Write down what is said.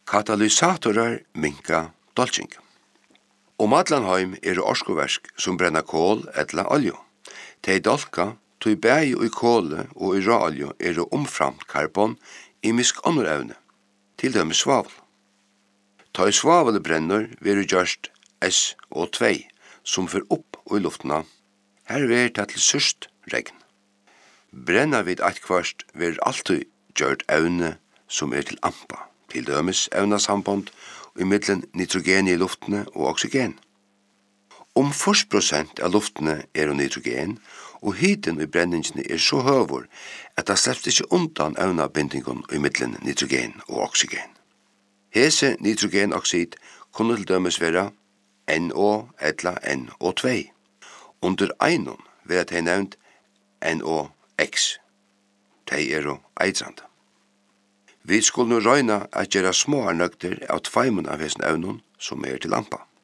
Katalysatorer minka dolking. Allan heim orskoverk som brenna kål eller olje. Tei dolka, tui bægi ui kåle og ui råolje omframt karbon i misk annor evne, til dømme svavel. Ta i svavel brenner veru gjørst SO2, som fer opp ui luftna. Her ver det til sørst regn. Brenna vid eit kvart ver alltid gjørt evne som til ampa, til dømes evnasamband i middelen nitrogen i luftene og oksygen. 40% av luftene nitrogen, og hiten i brenningene så høvor at det slipper ikke undan evnabindingen i middelen nitrogen og oksygen. Hese nitrogenoxid kunne til dømes være NO eller NO2. Under einon vil det nevnt NOx. De eitrande. Vi skulle nå røyna at gjøre små nøgter av tveimen av hessen evnen som til lampa.